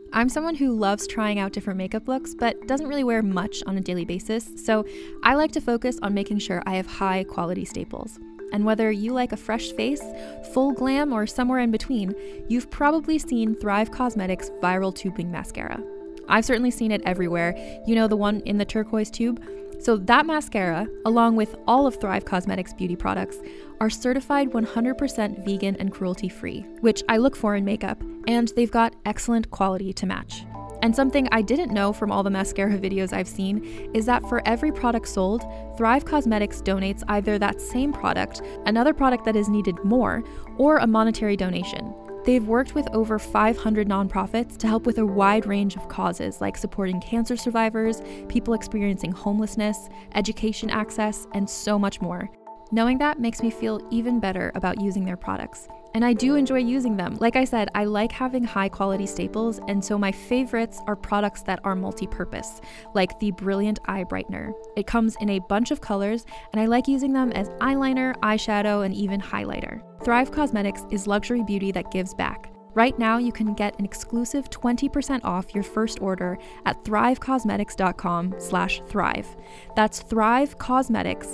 I'm someone who loves trying out different makeup looks, but doesn't really wear much on a daily basis, so I like to focus on making sure I have high quality staples. And whether you like a fresh face, full glam, or somewhere in between, you've probably seen Thrive Causemetics Viral Tubing Mascara. I've certainly seen it everywhere. You know, the one in the turquoise tube? So that mascara, along with all of Thrive Causemetics beauty products, are certified 100% vegan and cruelty-free, which I look for in makeup, and they've got excellent quality to match. And something I didn't know from all the mascara videos I've seen is that for every product sold, Thrive Causemetics donates either that same product, another product that is needed more, or a monetary donation. They've worked with over 500 nonprofits to help with a wide range of causes like supporting cancer survivors, people experiencing homelessness, education access, and so much more. Knowing that makes me feel even better about using their products. And I do enjoy using them. Like I said, I like having high quality staples, and so my favorites are products that are multi-purpose, like the Brilliant Eye Brightener. It comes in a bunch of colors, and I like using them as eyeliner, eyeshadow, and even highlighter. Thrive Causemetics is luxury beauty that gives back. Right now, you can get an exclusive 20% off your first order at thrivecausemetics.com/thrive. That's Thrive Causemetics,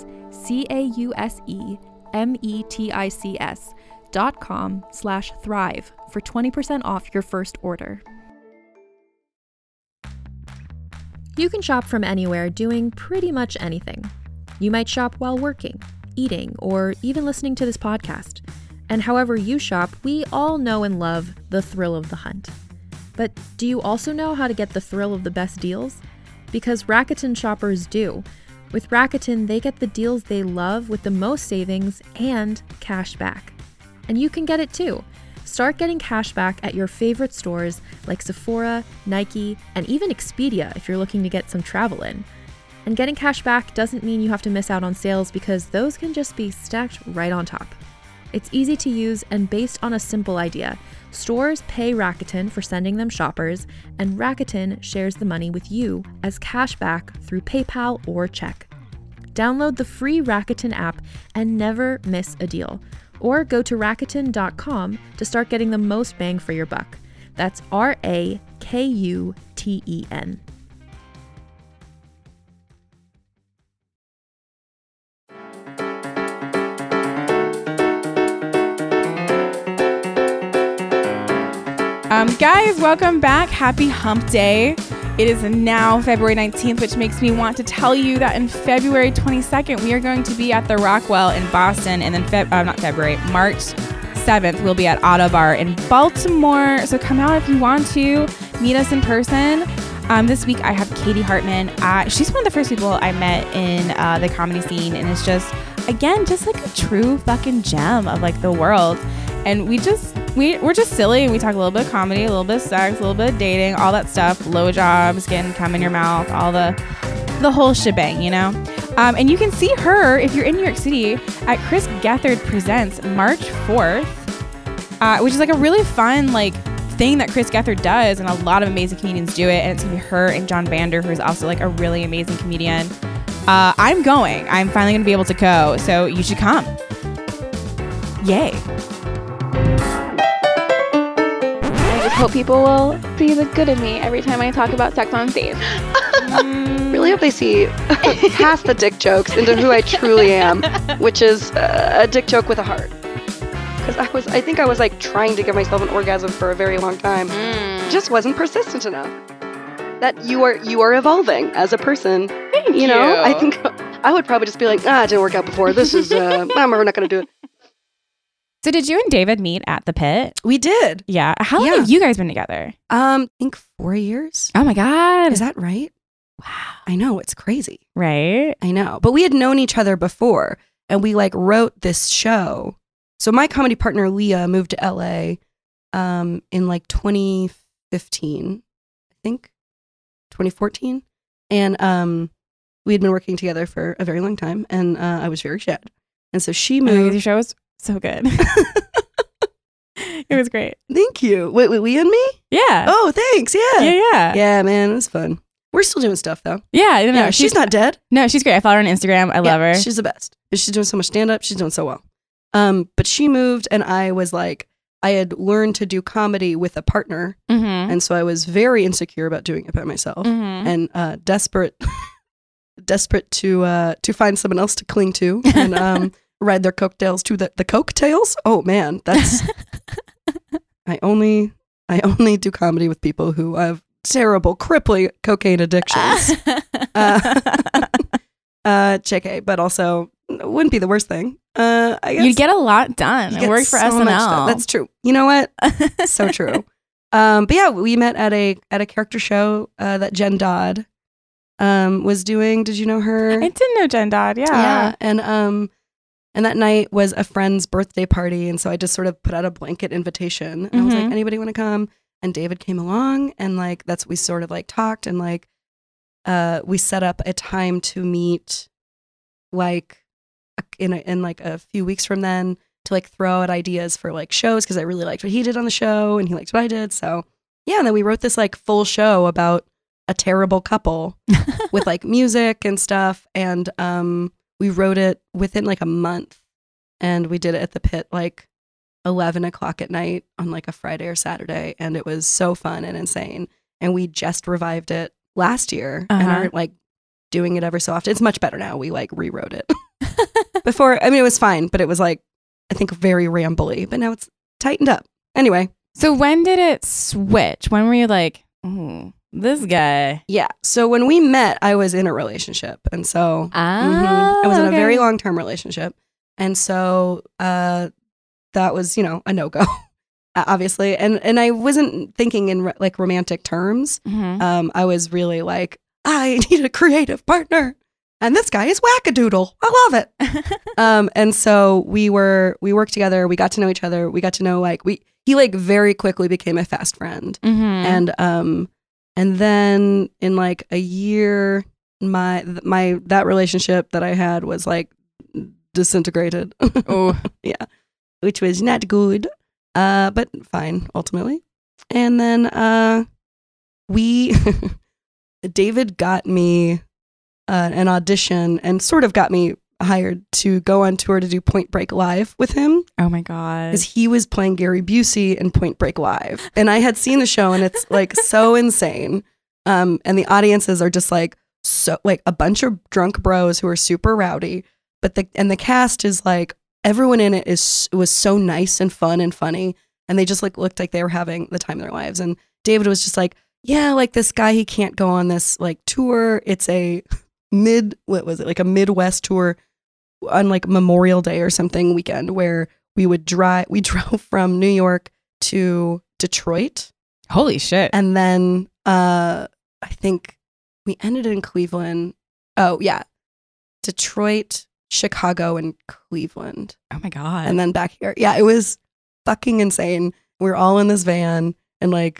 CAUSEMETICS.com/thrive for 20% off your first order. You can shop from anywhere doing pretty much anything. You might shop while working, eating, or even listening to this podcast. And however you shop, we all know and love the thrill of the hunt. But do you also know how to get the thrill of the best deals? Because Rakuten shoppers do. With Rakuten, they get the deals they love with the most savings and cash back. And you can get it too. Start getting cash back at your favorite stores like Sephora, Nike, and even Expedia if you're looking to get some travel in. And getting cash back doesn't mean you have to miss out on sales because those can just be stacked right on top. It's easy to use and based on a simple idea. Stores pay Rakuten for sending them shoppers, and Rakuten shares the money with you as cash back through PayPal or check. Download the free Rakuten app and never miss a deal. Or go to Rakuten.com to start getting the most bang for your buck. That's RAKUTEN. Guys, welcome back. Happy Hump Day. It is now February 19th, which makes me want to tell you that in February 22nd, we are going to be at the Rockwell in Boston, and then March 7th, we'll be at Auto Bar in Baltimore. So come out if you want to meet us in person. This week I have Katie Hartman. She's one of the first people I met in the comedy scene, and it's just like a true fucking gem of like the world. And we're just silly, and we talk a little bit of comedy, a little bit of sex, a little bit of dating, all that stuff, blowjobs, getting cum in your mouth, all the whole shebang, you know? And you can see her, if you're in New York City, at Chris Gethard Presents March 4th, which is like a really fun like thing that Chris Gethard does, and a lot of amazing comedians do it, and it's gonna be her and John Bander, who's also like a really amazing comedian. I'm going. I'm finally gonna be able to go, so you should come. Yay. I just hope people will see the good in me every time I talk about sex on stage. Really hope they see past the dick jokes into who I truly am, which is a dick joke with a heart. Because I think I was like trying to give myself an orgasm for a very long time. Just wasn't persistent enough. That you are evolving as a person. Thank you. Know, I think I would probably just be like, it didn't work out before. This is, we're not going to do it. So did you and David meet at the Pit? We did. Yeah. How long have you guys been together? I think 4 years. Oh my God. Is that right? Wow. I know. It's crazy. Right? I know. But we had known each other before, and we like wrote this show. So my comedy partner, Leah, moved to LA in like 2015, I think, 2014. And we had been working together for a very long time, and I was very sad. And so she moved. Your show was so good. It was great. Thank you. Wait, we and me? Yeah. Oh, thanks. Yeah. Yeah. Yeah, man, it was fun. We're still doing stuff though. Yeah. No, she's not dead. No, she's great. I follow her on Instagram. I love her. She's the best. She's doing so much stand-up. She's doing so well. But she moved, and I was like, I had learned to do comedy with a partner. Mm-hmm. And so I was very insecure about doing it by myself and desperate to find someone else to cling to and ride their coattails to the coattails. Oh man, that's I only do comedy with people who have terrible, crippling cocaine addictions. JK, but also wouldn't be the worst thing. I guess You'd get a lot done. It worked for so much done. SNL. That's true. You know what? So true. But yeah, we met at a character show that Jen Dodd was doing. Did you know her? I did know Jen Dodd. Yeah. And that night was a friend's birthday party, and so I just sort of put out a blanket invitation. And I was like, anybody want to come? And David came along, and like we sort of like talked, and like we set up a time to meet, like in like a few weeks from then, to like throw out ideas for like shows, because I really liked what he did on the show, and he liked what I did. So yeah, and then we wrote this like full show about a terrible couple with like music and stuff, and we wrote it within like a month, and we did it at the Pit like 11 o'clock at night on like a Friday or Saturday, and it was so fun and insane. And we just revived it last year and are like doing it ever so often. It's much better now. We like rewrote it. Before, I mean, it was fine, but it was like, I think very rambly, but now it's tightened up. Anyway. So when did it switch? When were you like, ooh, this guy? Yeah. So when we met, I was in a relationship. And so I was in a very long-term relationship. And so that was, a no-go, obviously. And I wasn't thinking in like romantic terms. I was really like, I need a creative partner. And this guy is wackadoodle. I love it. And so we worked together. We got to know each other. We got to know he like very quickly became a fast friend. And then in like a year, that relationship that I had was like disintegrated. Oh, yeah, which was not good, but fine ultimately. And then David got me an audition and sort of got me hired to go on tour to do Point Break Live with him. Oh my God. Because he was playing Gary Busey in Point Break Live. And I had seen the show, and it's like so insane. And the audiences are just like so like a bunch of drunk bros who are super rowdy. But the cast is like, everyone in it was so nice and fun and funny. And they just like looked like they were having the time of their lives. And David was just like, yeah, like this guy, he can't go on this like tour. It's a like a Midwest tour on like Memorial Day or something weekend, where we drove from New York to Detroit. Holy shit. And then I think we ended in Cleveland. Oh yeah. Detroit, Chicago, and Cleveland. Oh my God. And then back here. Yeah, it was fucking insane. We were all in this van, and like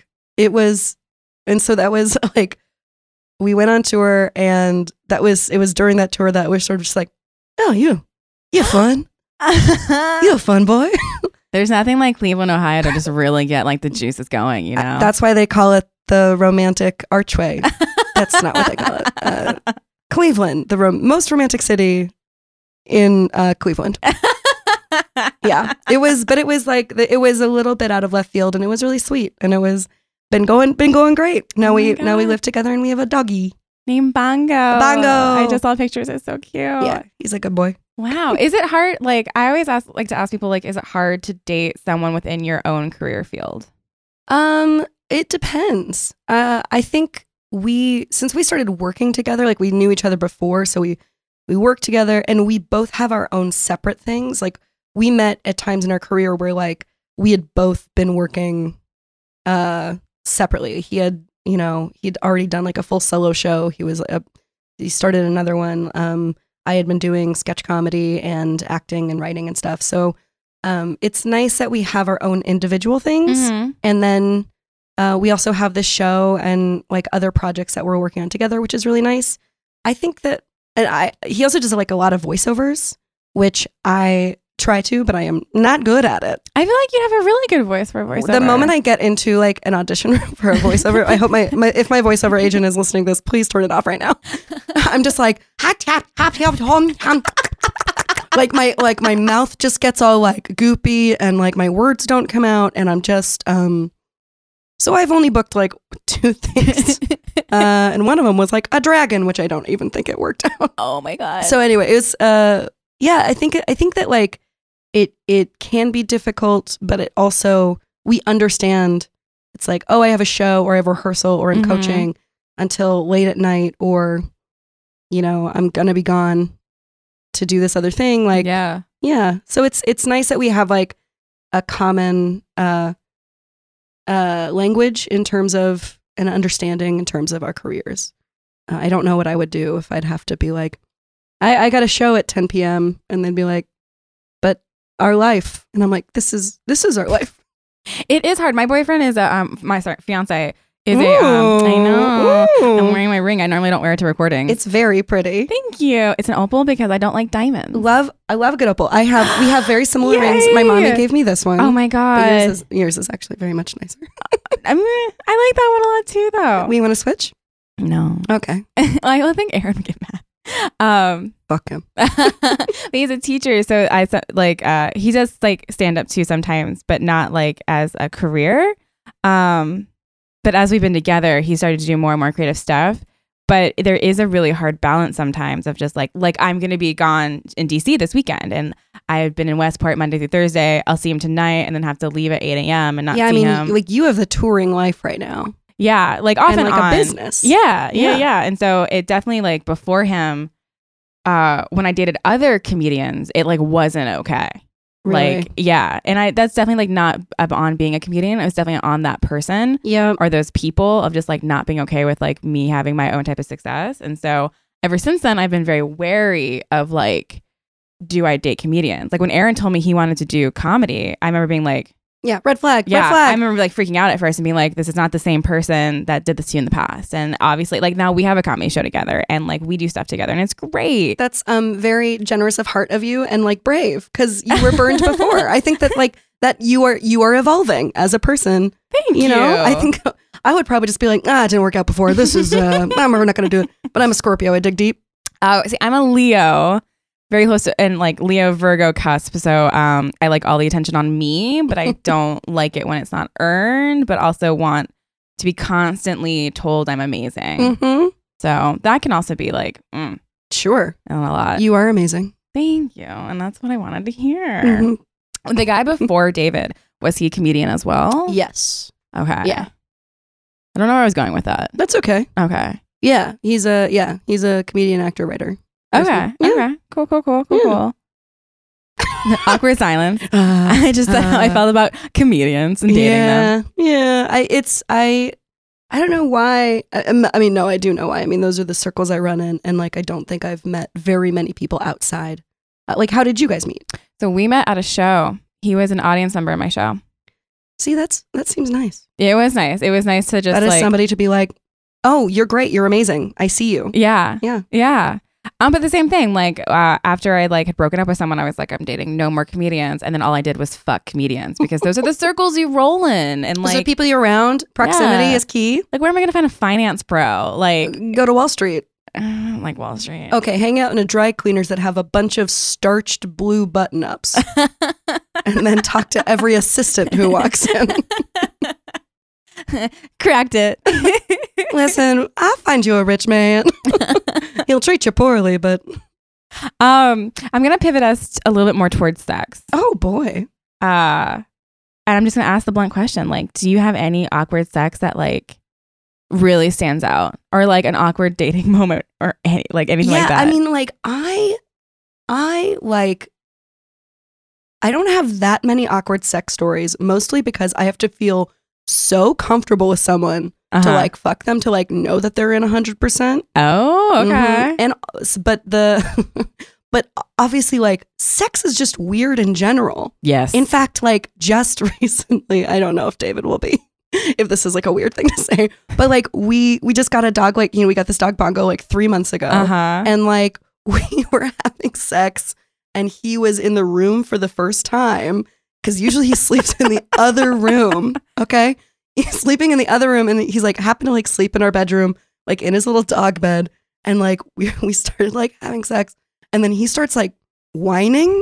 and so that was like, we went on tour, and it was during that tour that we're sort of just like, oh, you're fun. You're a fun boy. There's nothing like Cleveland, Ohio to just really get like the juices going, you know? That's why they call it the romantic archway. That's not what they call it. Cleveland, the most romantic city in Cleveland. Yeah, it was a little bit out of left field, and it was really sweet, and it was been going great. Now we live together, and we have a doggy named Bongo. I just saw pictures. It's so cute. Yeah, he's a good boy. Wow. Is it hard? Like, I always like to ask people, like, is it hard to date someone within your own career field? It depends. I think since we started working together, like we knew each other before, so we worked together, and we both have our own separate things. Like, we met at times in our career where like we had both been working separately. He'd already done like a full solo show. He started another one. I had been doing sketch comedy and acting and writing and stuff. So it's nice that we have our own individual things. And then we also have this show and like other projects that we're working on together, which is really nice. I think that he also does like a lot of voiceovers, which I try to, but I am not good at it. I feel like you have a really good voice for a voiceover. The moment I get into like an audition for a voiceover, I hope if my voiceover agent is listening to this, please turn it off right now. I'm just like, like my mouth just gets all like goopy and like my words don't come out and I'm just so I've only booked like 2 things. And one of them was like a dragon, which I don't even think it worked out. Oh my God. So anyway, it was yeah, I think that like it can be difficult, but it also, we understand it's like, oh, I have a show or I have a rehearsal or I'm coaching until late at night, or you know, I'm gonna be gone to do this other thing. Like yeah. So it's nice that we have like a common language in terms of an understanding in terms of our careers. I don't know what I would do if I'd have to be like, I got a show at 10 p.m. and they'd be like, but our life. And I'm like, this is our life. It is hard. My boyfriend is fiance is a I know. Ooh. I'm wearing my ring. I normally don't wear it to recordings. It's very pretty. Thank you. It's an opal because I don't like diamonds. I love a good opal. We have very similar rings. My mommy gave me this one. Oh my God. But yours is actually very much nicer. I like that one a lot too, though. We want to switch? No. Okay. I think Aaron would get mad. Fuck him. But he's a teacher, so he does like stand up too sometimes, but not like as a career. But as we've been together, he started to do more and more creative stuff. But there is a really hard balance sometimes of just like I'm going to be gone in DC this weekend, and I've been in Westport Monday through Thursday. I'll see him tonight, and then have to leave at 8 a.m. and not see him. Like you have the touring life right now. Yeah, like off and like on. A business. Yeah. And so it definitely like before him, when I dated other comedians, it like wasn't okay. Really? Like, yeah. And that's definitely like not on being a comedian. It was definitely on that person. Yeah. Or those people of just like not being okay with like me having my own type of success. And so ever since then, I've been very wary of like, do I date comedians? Like when Aaron told me he wanted to do comedy, I remember being like, yeah, red flag. Yeah, red flag. I remember like freaking out at first and being like, this is not the same person that did this to you in the past. And obviously like now we have a comedy show together and like we do stuff together and it's great. That's very generous of heart of you and like brave, because you were burned before. I think that like that you are evolving as a person. Thank you. You know, I think I would probably just be like, it didn't work out before. This is I'm never not gonna do it. But I'm a Scorpio. I dig deep. Oh, see, I'm a Leo. Very close to, and like Leo Virgo cusp. So I like all the attention on me, but I don't like it when it's not earned, but also want to be constantly told I'm amazing. Mm-hmm. So that can also be like, sure. And a lot. You are amazing. Thank you. And that's what I wanted to hear. Mm-hmm. The guy before David, was he a comedian as well? Yes. Okay. Yeah. I don't know where I was going with that. That's okay. Okay. Yeah. He's a comedian, actor, writer. Okay. Yeah. Okay. Cool. Yeah. Awkward silence. I just thought how I felt about comedians and dating them. Yeah. I don't know why. I mean, no, I do know why. I mean, those are the circles I run in, and like I don't think I've met very many people outside. Like, how did you guys meet? So we met at a show. He was an audience member at my show. See, that seems nice. It was nice. It was nice to just that is like somebody to be like, oh, you're great, you're amazing, I see you. Yeah. Yeah. But the same thing, like after I like had broken up with someone, I was like, I'm dating no more comedians, and then all I did was fuck comedians because those are the circles you roll in, and Those are like the people you're around. Proximity is key. Like, where am I gonna find a finance bro? Like, go to Wall Street. Like Wall Street. Okay, hang out in a dry cleaners that have a bunch of starched blue button ups, and then talk to every assistant who walks in. Cracked it. Listen, I'll find you a rich man. He'll treat you poorly, but I'm gonna pivot us a little bit more towards sex. Oh boy. And I'm just gonna ask the blunt question: like, do you have any awkward sex that like really stands out, or like an awkward dating moment, or anything like that? Yeah, I mean, like I don't have that many awkward sex stories, mostly because I have to feel so comfortable with someone to like fuck them, to like know that they're in 100%. Oh, okay. And but obviously like sex is just weird in general. Yes. In fact, like just recently, I don't know if David will be, if this is like a weird thing to say, but like we just got a dog, like, you know, we got this dog Bongo like 3 months ago, and like we were having sex and he was in the room for the first time, because usually he sleeps in the other room. Okay. He's sleeping in the other room, and he's like happened to like sleep in our bedroom, like in his little dog bed. And like we started like having sex, and then he starts like whining.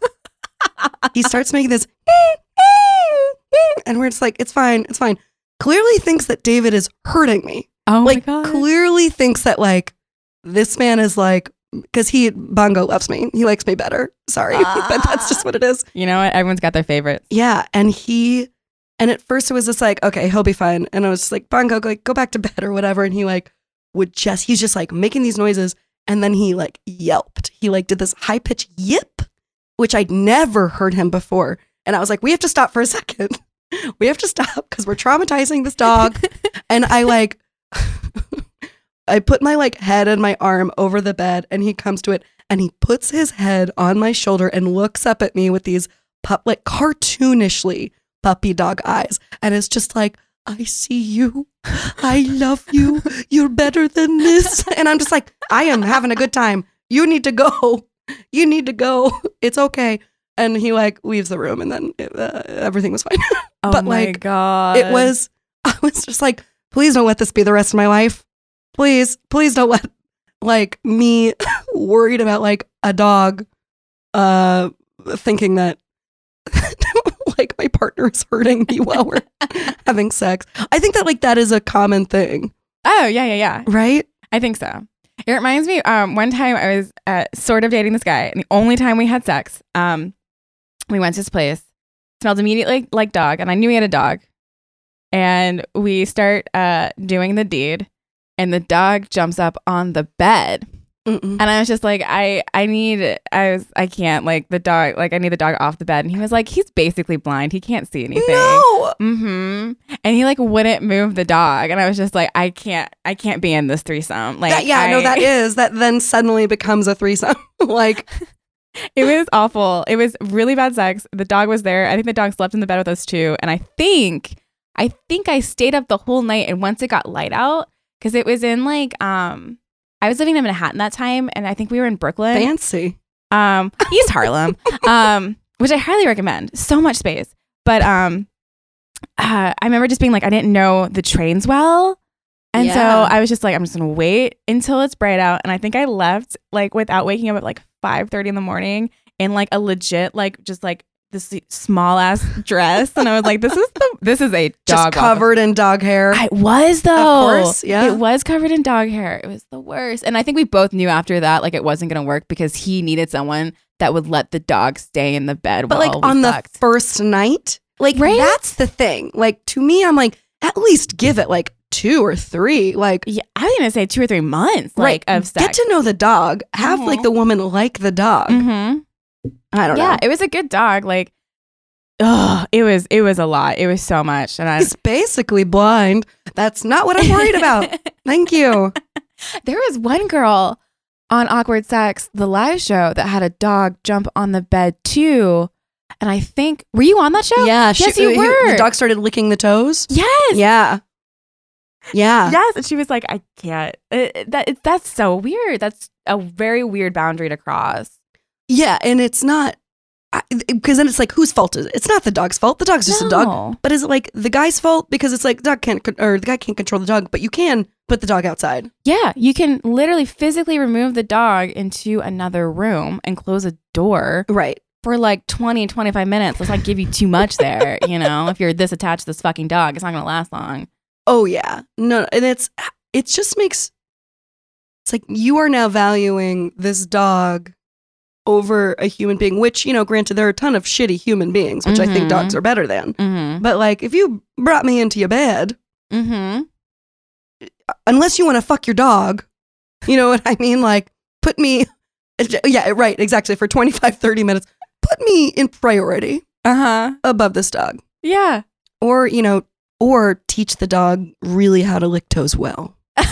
He starts making this, and we're just like, it's fine. Clearly thinks that David is hurting me. Oh Like, my God. clearly thinks that like this man is like, because Bongo loves me. He likes me better. Sorry, but that's just what it is. You know what? Everyone's got their favorites. Yeah, and at first it was just like, okay, he'll be fine. And I was just like, Bongo, like, go back to bed or whatever. And he like he's just like making these noises. And then he like yelped. He like did this high pitched yip, which I'd never heard him before. And I was like, we have to stop for a second. We have to stop because we're traumatizing this dog. And I like, I put my like head and my arm over the bed and he comes to it and he puts his head on my shoulder and looks up at me with these like cartoonishly puppy dog eyes. And it's just like, I see you. I love you. You're better than this. And I'm just like, I am having a good time. You need to go. You need to go. It's okay. And he like leaves the room and then everything was fine. Oh But, my like, God. I was just like, please don't let this be the rest of my life. Please don't let like me worried about like a dog thinking that like my partner is hurting me while we're having sex. I think that like that is a common thing. Oh, yeah. Right? I think so. It reminds me, one time I was sort of dating this guy, and the only time we had sex, we went to his place, smelled immediately like dog, and I knew he had a dog. And we start doing the deed, and the dog jumps up on the bed. Mm-mm. And I was just like, I can't, like, the dog, like, I need the dog off the bed. And he was like, he's basically blind. He can't see anything. No. Mm-hmm. And he, like, wouldn't move the dog. And I was just like, I can't be in this threesome. Like, that then suddenly becomes a threesome. Like, it was awful. It was really bad sex. The dog was there. I think the dog slept in the bed with us too. And I think I stayed up the whole night. And once it got light out, because it was in like, I was living in Manhattan that time, and I think we were in Brooklyn. fancy. East Harlem, which I highly recommend. So much space. But I remember just being like, I didn't know the trains well. And so Yeah. I was just like, I'm just going to wait until it's bright out. And I think I left like without waking up at like 5:30 in the morning in like a legit, like just like this small ass dress. And I was like, this is a dog Just walk. covered in dog hair. I was though. Of course, yeah. It was covered in dog hair. It was the worst. And I think we both knew after that, like it wasn't going to work because he needed someone that would let the dog stay in the bed But while like we on fucked. the first night, like Right? that's the thing. Like to me, I'm like, at least give it like 2 or 3. Like, Yeah, I was going to say 2 or 3 months like right, of sex. get to know the dog. Have like Mhm. the woman like the dog. Mm-hmm. I don't Yeah, know. it was a good dog. Like, it was a lot. It was so much. And He's basically blind. That's not what I'm worried about. Thank you. there was one girl on Awkward Sex, the live show, that had a dog jump on the bed too. And I think, were you on that show? Yeah, Yes, you were. The dog started licking the toes. Yes. Yeah. Yeah. Yes. And she was like, I can't. That's so weird. That's a very weird boundary to cross. Yeah, and it's not because then it's like whose fault is it? It's not the dog's fault. The dog's just a dog. But is it like the guy's fault because it's like the guy can't control the dog, but you can put the dog outside. Yeah. You can literally physically remove the dog into another room and close a door Right. for like 20, 25 minutes. Let's not give you too much there. You know, if you're this attached to this fucking dog, it's not going to last long. Oh yeah. No, and it just makes it's like you are now valuing this dog over a human being, which, you know, granted there are a ton of shitty human beings, which I think Mhm. dogs are better than. Mm-hmm. But like if you brought me into your bed, Mm-hmm. unless you want to fuck your dog, you know what I mean? Like put me, yeah, right, exactly. For 25, 30 minutes, put me in priority Uh-huh. above this dog. Yeah. Or, you know, or teach the dog really how to lick toes well,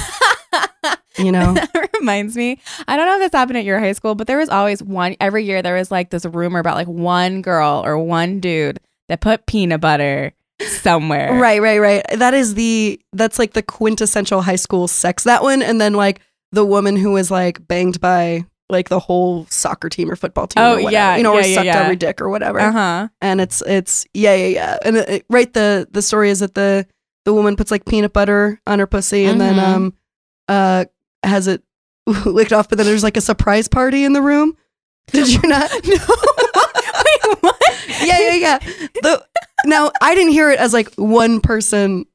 you know? That reminds me. I don't know if this happened at your high school, but there was always every year there was like this rumor about like one girl or one dude that put peanut butter somewhere. Right. That's like the quintessential high school sex, that one. And then like the woman who was like banged by like the whole soccer team or football team. Oh, or whatever, yeah, you know, or yeah, sucked yeah. every dick or whatever. Uh-huh. And it's yeah. And the story is that the woman puts like peanut butter on her pussy and then has it licked off, but then there's like a surprise party in the room. Did you not? No. Wait, what? Yeah. Now, I didn't hear it as like one person.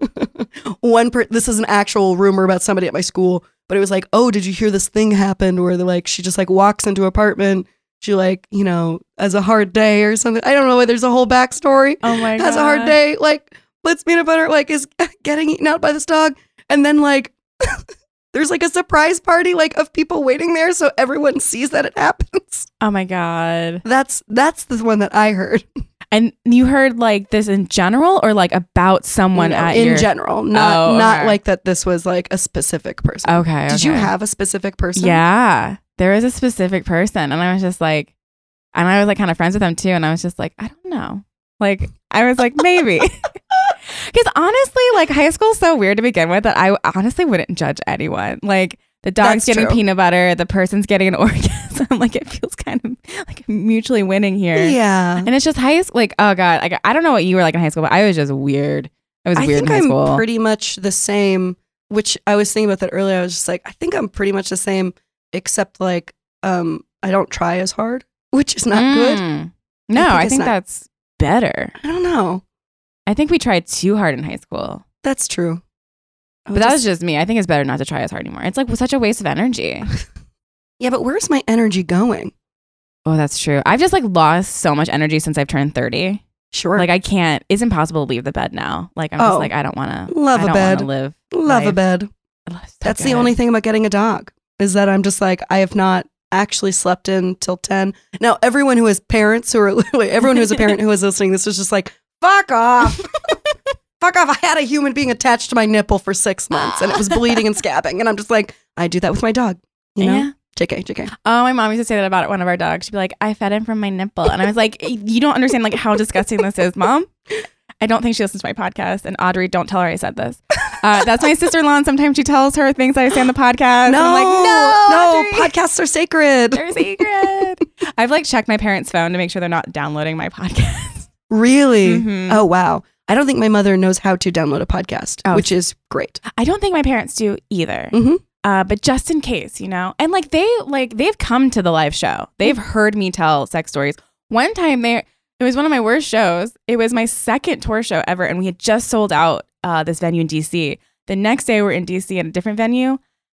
This is an actual rumor about somebody at my school, but it was like, oh, did you hear this thing happened where she just like walks into an apartment. She like, has a hard day or something. I don't know. There's a whole backstory. Oh my God. Has a hard day. Like Blitz Peanut Butter like is getting eaten out by this dog. And then like there's like a surprise party like of people waiting there. So everyone sees that it happens. Oh my God. That's the one that I heard. And you heard like this in general or like about someone in general, not okay. like that this was like a specific person. Okay. Did you have a specific person? Yeah. There was a specific person and I was just like, and I was like kind of friends with them too. And I was just like, I don't know. Like, I was like, maybe. Because honestly, like high school is so weird to begin with that I honestly wouldn't judge anyone. Like the dog's getting peanut butter, the person's getting an orgasm. Like it feels kind of like mutually winning here. Yeah. And it's just high school. Like, oh God, like I don't know what you were like in high school, but I was just weird. I was weird in high school. I'm pretty much the same, which I was thinking about that earlier. I was just like, I think I'm pretty much the same, except like I don't try as hard, which is not good. No, I think that's better. I don't know. I think we tried too hard in high school. That's true. But that was just me. I think it's better not to try as hard anymore. It's like such a waste of energy. Yeah, but where's my energy going? Oh, that's true. I've just like lost so much energy since I've turned 30. Sure. Like I can't, it's impossible to leave the bed now. Like I'm just like, I don't want to love a bed. Live love life. A bed. That's the only thing about getting a dog is that I'm just like, I have not actually slept in till 10. Now, everyone who has parents who are, everyone who is a parent who is listening, this is just like, fuck off. Fuck off. I had a human being attached to my nipple for 6 months and it was bleeding and scabbing. And I'm just like, I do that with my dog. You know? Yeah. JK. Oh, my mom used to say that about one of our dogs. She'd be like, I fed him from my nipple. And I was like, you don't understand like how disgusting this is, Mom. I don't think she listens to my podcast. And Audrey, don't tell her I said this. That's my sister-in-law. And sometimes she tells her things that I say on the podcast. No, and I'm like, no, Audrey, podcasts are sacred. they're sacred. I've like checked my parents' phone to make sure they're not downloading my podcast. Really? Mm-hmm. Oh, wow. I don't think my mother knows how to download a podcast, which is great. I don't think my parents do either. Mm-hmm. But just in case, and like they've come to the live show. They've heard me tell sex stories. One time it was one of my worst shows. It was my second tour show ever. And we had just sold out this venue in DC. The next day we're in DC at a different venue.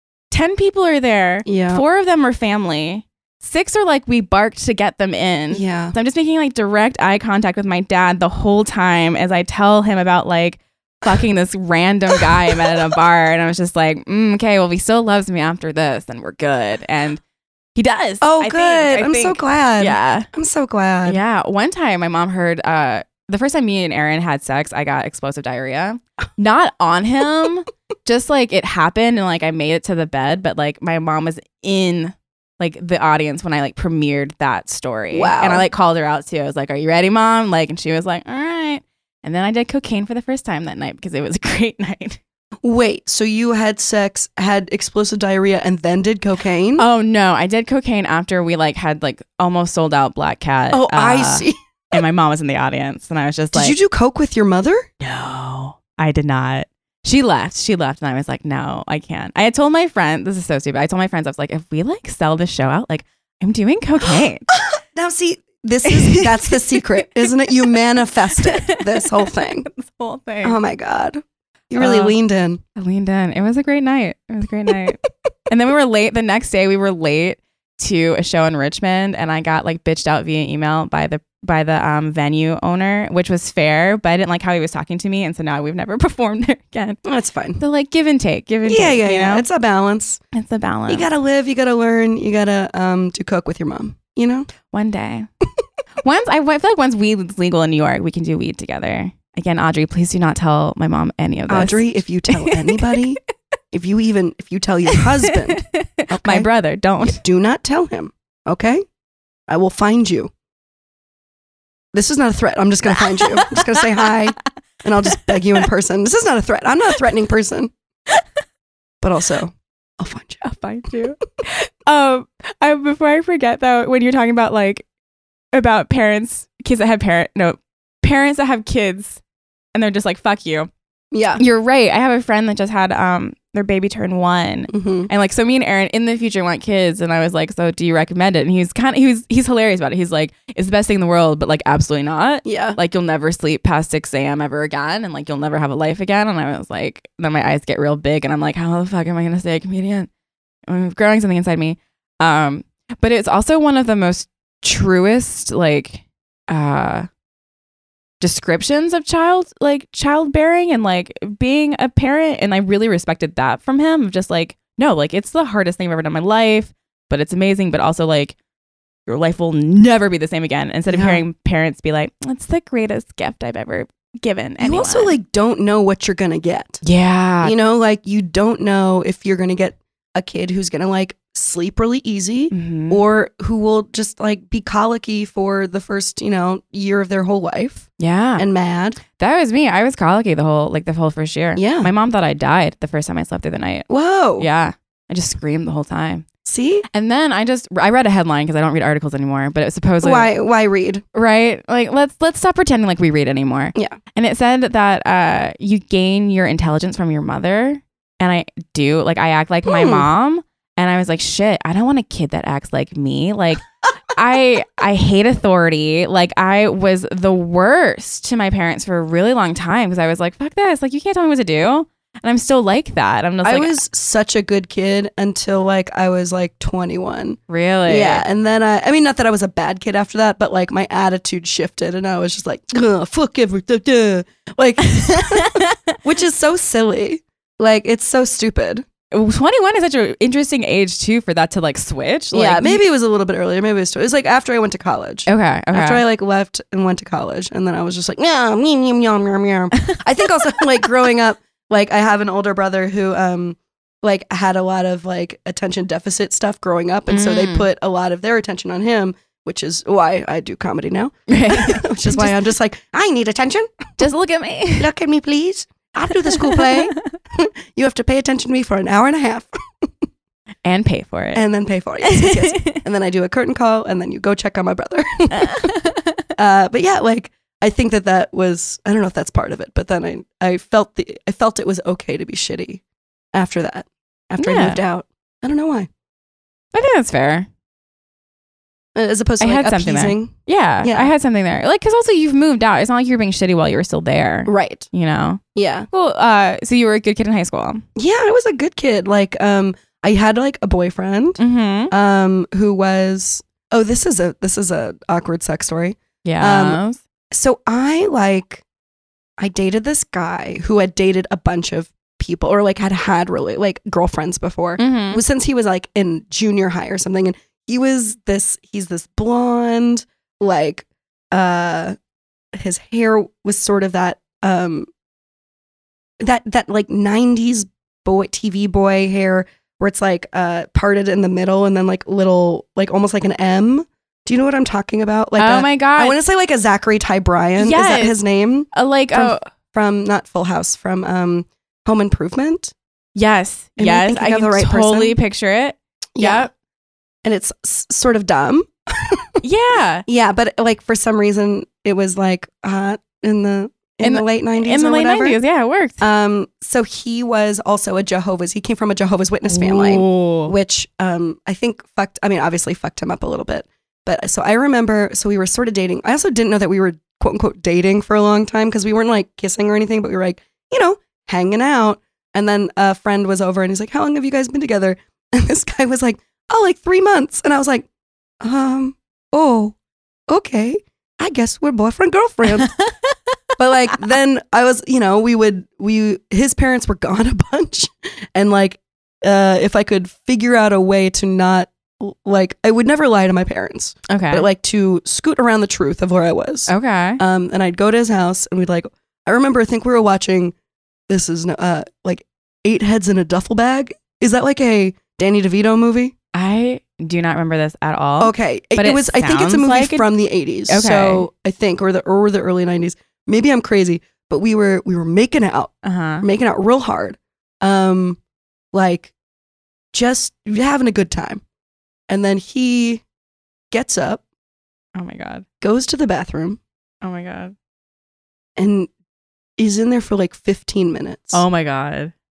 10 people are there. Yeah. 4 of them are family. 6 are like we barked to get them in. Yeah. So I'm just making like direct eye contact with my dad the whole time as I tell him about like fucking this random guy I met at a bar. And I was just like, okay, well, he still loves me after this and we're good. And he does. Oh, good. I'm so glad. Yeah. I'm so glad. Yeah. One time my mom heard, the first time me and Aaron had sex, I got explosive diarrhea. Not on him, just like it happened and like I made it to the bed. But like my mom was in like the audience when I like premiered that story. Wow. And I like called her out too. I was like, are you ready, Mom? Like, and she was like, all right. And then I did cocaine for the first time that night because it was a great night. Wait, so you had sex, had explosive diarrhea, and then did cocaine? Oh no, I did cocaine after we like had like almost sold out Black Cat. Oh, I see. And my mom was in the audience and I was just like, did you do coke with your mother? No, I did not. She left and I was like, no, I can't. I had told my friend, this is so stupid. I told my friends, I was like, if we like sell this show out, like I'm doing cocaine. Now see, that's the secret, isn't it? You manifested this whole thing. This whole thing. Oh my God. You really leaned in. I leaned in. It was a great night. And then we were late. The next day we were late to a show in Richmond and I got like bitched out via email by the venue owner, which was fair, but I didn't like how he was talking to me. And so now we've never performed there again. That's fine. So like give and take. Yeah. You know? It's a balance. It's a balance. You gotta live, you gotta learn, you gotta do coke with your mom, you know? One day. I feel like once weed's legal in New York, we can do weed together. Again, Audrey, please do not tell my mom any of this. Audrey, if you tell anybody, if you tell your husband, okay? My brother, don't. Do not tell him, okay? I will find you. This is not a threat. I'm just going to find you. I'm just going to say hi, and I'll just beg you in person. This is not a threat. I'm not a threatening person. But also, I'll find you. I'll find you. Before I forget, though, when you're talking about like about parents that have kids, and they're just like, "Fuck you." Yeah, you're right. I have a friend that just had their baby turned 1. Mhm. And like, so me and Aaron in the future want kids. And I was like, so do you recommend it? And he's hilarious about it. He's like, it's the best thing in the world, but like, absolutely not. Yeah. Like, you'll never sleep past 6 a.m. ever again. And like, you'll never have a life again. And I was like, then my eyes get real big and I'm like, how the fuck am I going to stay a comedian? I'm growing something inside me. But it's also one of the most truest, like, descriptions of childbearing and like being a parent, and I really respected that from him, of just like, no, like, it's the hardest thing I've ever done in my life, but it's amazing, but also like, your life will never be the same again. Instead of hearing parents be like, it's the greatest gift I've ever given anyone. You also like don't know what you're gonna get. Yeah. You know, like you don't know if you're gonna get a kid who's gonna like sleep really easy Mhm. or who will just like be colicky for the first, year of their whole life Yeah. and mad. That was me. I was colicky the whole first year. Yeah. My mom thought I died the first time I slept through the night. Whoa. Yeah. I just screamed the whole time. See? And then I read a headline because I don't read articles anymore, but it was supposedly Why read? right. Like, let's stop pretending like we read anymore. Yeah. And it said that you gain your intelligence from your mother. And I do. Like, I act like my mom. And I was like, shit, I don't want a kid that acts like me. Like, I hate authority. Like, I was the worst to my parents for a really long time because I was like, fuck this. Like, you can't tell me what to do. And I'm still like that. I'm just I like, was such a good kid until like I was like 21. really? Yeah. And then I mean, not that I was a bad kid after that, but like my attitude shifted and I was just like, fuck everything. Like, which is so silly. Like, it's so stupid. 21 is such an interesting age too for that to like switch. Like, Yeah, maybe it was a little bit earlier. Maybe it was like after I went to college. Okay. After I like left and went to college, and then I was just like, yeah, I think also like growing up, like I have an older brother who like had a lot of like attention deficit stuff growing up, and so they put a lot of their attention on him, which is why I do comedy now. Which is why I'm just like, I need attention. Just look at me. Look at me, please. I do the school play. You have to pay attention to me for an hour and a half. And pay for it. And then pay for it. Yes. And then I do a curtain call, and then you go check on my brother. But yeah, like I think that was, I don't know if that's part of it, but then I felt it was okay to be shitty after that. After I moved out, I don't know why. I think that's fair. As opposed to I like had something appeasing. there. Yeah, Yeah. I had something there. Like, because also you've moved out. It's not like you were being shitty while you were still there. Right. You know. Yeah. Well, so you were a good kid in high school. Yeah, I was a good kid. Like, I had like a boyfriend, Mm-hmm. who was, this is a awkward sex story. Yeah. So I dated this guy who had dated a bunch of people or like had really like girlfriends before. Mm-hmm. It was since he was like in junior high or something. And he's this blonde, like, his hair was sort of that like 90s TV boy hair where it's like parted in the middle and then like little, like almost like an M. Do you know what I'm talking about? Like, oh my god! I want to say like a Zachary Ty Bryan. Yes. Is that his name? From not Full House, from Home Improvement. Yes, Am I yes, thinking I of can the right totally person? picture it. Yeah. Yep. And it's sort of dumb. Yeah. Yeah, but like for some reason it was like hot in the late 90s In the or late whatever. 90s, yeah, it worked. So he was also he came from a Jehovah's Witness family, Ooh. which I think obviously fucked him up a little bit. But so I remember, so we were sort of dating. I also didn't know that we were quote unquote dating for a long time because we weren't like kissing or anything, but we were like, hanging out. And then a friend was over and he's like, how long have you guys been together? And this guy was like, like 3 months. And I was like, oh, okay. I guess we're boyfriend, girlfriend. But like, then I was, his parents were gone a bunch. And like, if I could figure out a way to not, like, I would never lie to my parents. Okay. But like to scoot around the truth of where I was. Okay. And I'd go to his house and I remember, I think we were watching, this is like 8 Heads in a Duffel Bag. Is that like a Danny DeVito movie? I do not remember this at all. Okay. But it was, I think it's a movie like from the 80s. Okay. So I think, or the early 90s. Maybe I'm crazy, but we were making out. Uh-huh. Making out real hard. Like just having a good time. And then he gets up, Oh my god. goes to the bathroom, Oh my god. and is in there for like 15 minutes. Oh my god.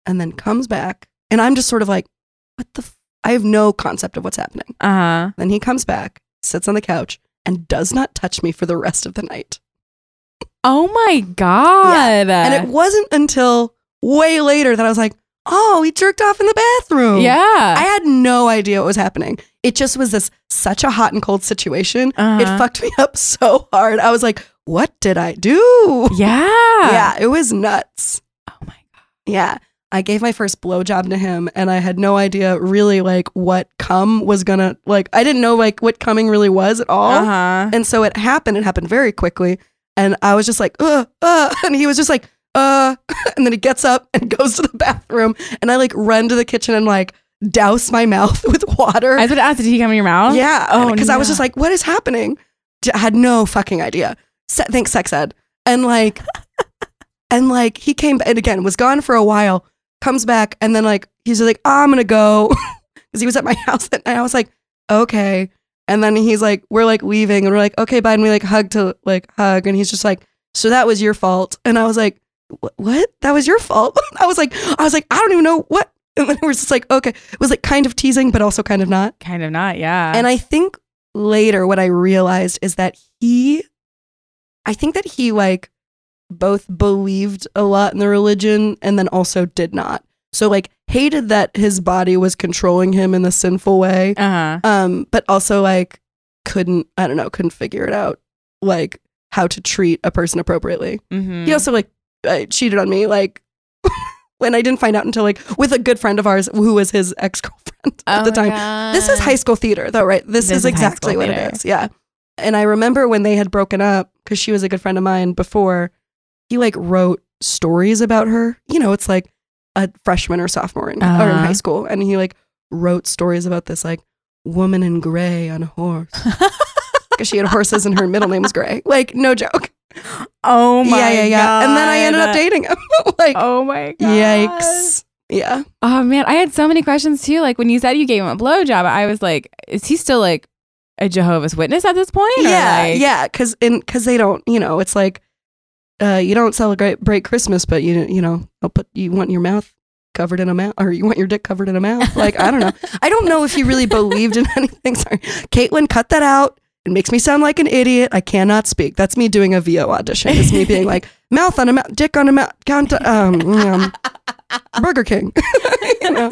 and then comes back. And I'm just sort of like, what the I have no concept of what's happening. Then he comes back, sits on the couch, and does not touch me for the rest of the night. Oh my God. Yeah. And it wasn't until way later that I was like, oh, he jerked off in the bathroom. Yeah. I had no idea what was happening. It just was such a hot and cold situation. It fucked me up so hard. I was like, what did I do? Yeah. Yeah, it was nuts. Oh my God. Yeah. I gave my first blowjob to him and I had no idea really like what cum was gonna, like, I didn't know like what coming really was at all. And so it happened very quickly. And I was just like, and he was just like, and then he gets up and goes to the bathroom and I like run to the kitchen and like douse my mouth with water. I was going to ask, did he come in your mouth? Yeah. Oh, because I was just like, what is happening? I had no fucking idea. Thanks, sex ed. And like, he came and again was gone for a while, comes back and then like, he's just like, I'm going to go because he was at my house and I was like, okay. And then he's like, we're like leaving and we're like, okay, bye. And we like hug. And he's just like, so that was your fault. And I was like, what? That was your fault? I was like, I don't even know what. And then it was just like, okay. It was like kind of teasing, but also kind of not. Kind of not, yeah. And I think later what I realized is that he like both believed a lot in the religion and then also did not. So like hated that his body was controlling him in the sinful way. But also like couldn't figure it out, like how to treat a person appropriately. He also like cheated on me, like when I didn't find out until like with a good friend of ours who was his ex-girlfriend at the time. God. This is high school theater though, right? This is exactly what it is. Yeah. And I remember when they had broken up, because she was a good friend of mine before, he like wrote stories about her. You know, it's like a freshman or sophomore or in high school. And he like wrote stories about this like woman in gray on a horse. Because she had horses and her middle name was Gray. Like, no joke. Oh my God. Yeah. And then I ended up dating him. Like, oh my God. Yikes. Yeah. Oh man, I had so many questions too. Like when you said you gave him a blowjob, I was like, is he still like a Jehovah's Witness at this point? Yeah. Because they don't, you know, it's like, you don't celebrate Christmas, but you want your mouth covered in a mouth, or you want your dick covered in a mouth. Like, I don't know. I don't know if he really believed in anything. Sorry. Caitlin, cut that out. It makes me sound like an idiot. I cannot speak. That's me doing a VO audition. It's me being like, mouth on a mouth, dick on a mouth, Burger King. You know?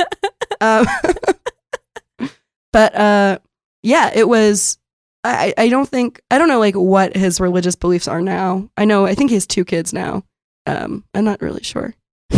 But yeah, it was, I don't know like what his religious beliefs are now. I think he has 2 kids now. I'm not really sure.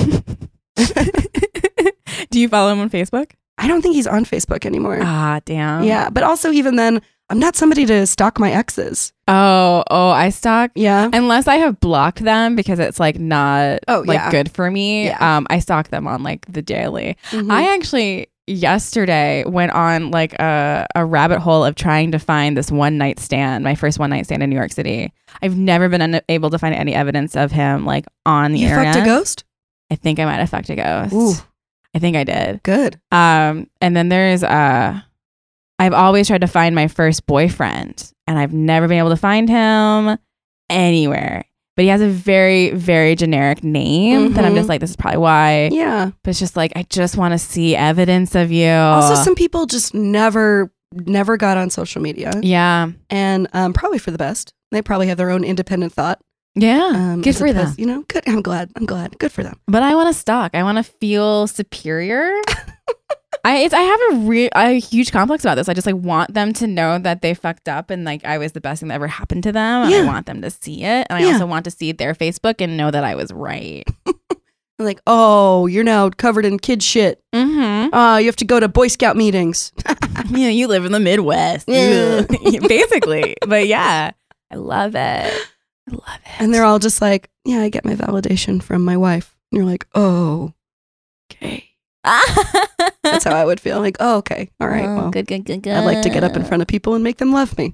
Do you follow him on Facebook? I don't think he's on Facebook anymore. Ah, damn. Yeah, but also even then, I'm not somebody to stalk my exes. Oh, I stalk. Yeah. Unless I have blocked them because it's like not good for me. Yeah. I stalk them on like the daily. I actually yesterday went on like a rabbit hole of trying to find this one night stand, my first one night stand in New York City. I've never been able to find any evidence of him like on the internet. You fucked a ghost? I think I might have fucked a ghost. Ooh. I think I did. Good. And then there's I've always tried to find my first boyfriend and I've never been able to find him anywhere. But he has a very, very generic name that I'm just like, this is probably why. Yeah. But it's just like, I just want to see evidence of you. Also, some people just never got on social media. Yeah. And probably for the best. They probably have their own independent thought. Yeah. Good for them. You know, good. I'm glad. Good for them. But I want to stalk. I want to feel superior. I have a huge complex about this. I just like want them to know that they fucked up and like I was the best thing that ever happened to them. And I want them to see it. And I also want to see their Facebook and know that I was right. Like, oh, you're now covered in kid shit. You have to go to Boy Scout meetings. Yeah, you live in the Midwest. Basically. But yeah, I love it. And they're all just like, yeah, I get my validation from my wife. And you're like, oh, okay. That's how I would feel. Like, oh, okay. All right. Well, good. I'd like to get up in front of people and make them love me.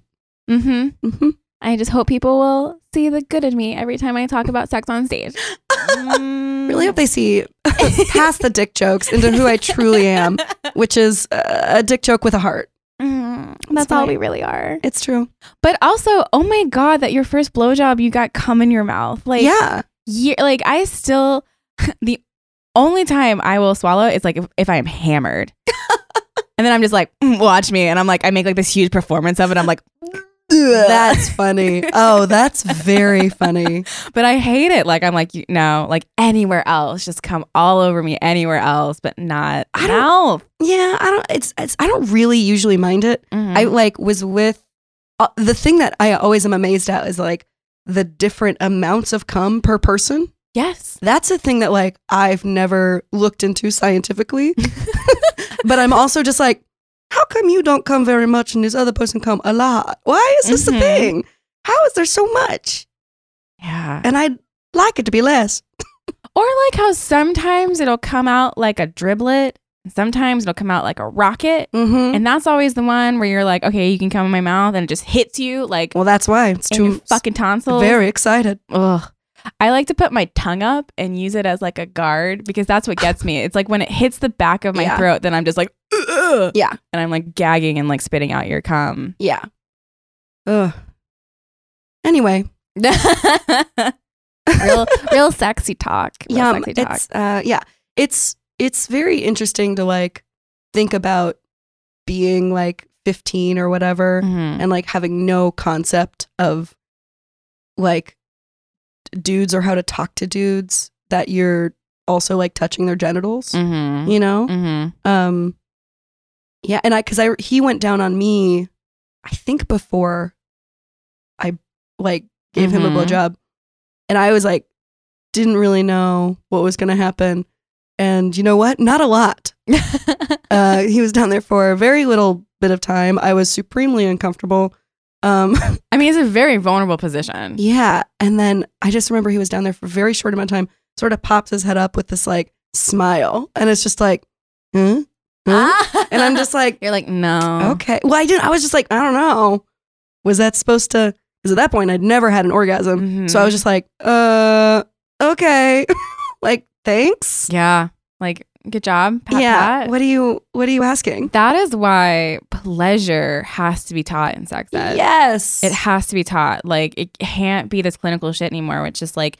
I just hope people will see the good in me every time I talk about sex on stage. Really hope they see past the dick jokes into who I truly am, which is a dick joke with a heart. That's all we really are. It's true. But also, oh my God, that your first blowjob, you got cum in your mouth. Like, yeah. Like I still, only time I will swallow is like if I am hammered. And then I'm just like, watch me. And I'm like, I make like this huge performance of it. I'm like, That's funny. Oh, that's very funny. but I hate it. Like, I'm like, no, like anywhere else, just come all over me anywhere else, but not mouth. Yeah, I don't really usually mind it. I like was with the thing that I always am amazed at is like the different amounts of cum per person. Yes. That's a thing that like I've never looked into scientifically. But I'm also just like, how come you don't come very much and this other person come a lot? Why is this a thing? How is there so much? Yeah. And I'd like it to be less. Or like how sometimes it'll come out like a driblet. And sometimes it'll come out like a rocket. Mm-hmm. And that's always the one where you're like, okay, you can come in my mouth, and it just hits you like Well, that's why it's in your too fucking tonsils. very excited. Ugh. I like to put my tongue up and use it as like a guard because that's what gets me. It's like when it hits the back of my throat, then I'm just like, ugh, Yeah. and I'm like gagging and like spitting out your cum. Yeah. Ugh. Anyway. real sexy talk. Real sexy talk. It's very interesting to like think about being like 15 or whatever Mhm. and like having no concept of like dudes or how to talk to dudes that you're also like touching their genitals, Mhm. you know? Mhm. Yeah, and he went down on me, I think before I like gave him a Mhm. blowjob, and I was like, didn't really know what was going to happen. And you know what? Not a lot. He was down there for a very little bit of time. I was supremely uncomfortable. I mean, it's a very vulnerable position. Yeah. And then I just remember he was down there for a very short amount of time, sort of pops his head up with this like smile. And it's just like, huh? Huh? And I'm just like, You're like, no. okay. Well, I was just like, I don't know. Was that supposed to, because at that point I'd never had an orgasm. Mhm. So I was just like, okay. Like, thanks. Yeah. Like, good job. Pat, Yeah. pat. What are you asking? That is why pleasure has to be taught in sex ed. Yes. It has to be taught. Like, it can't be this clinical shit anymore, which is like,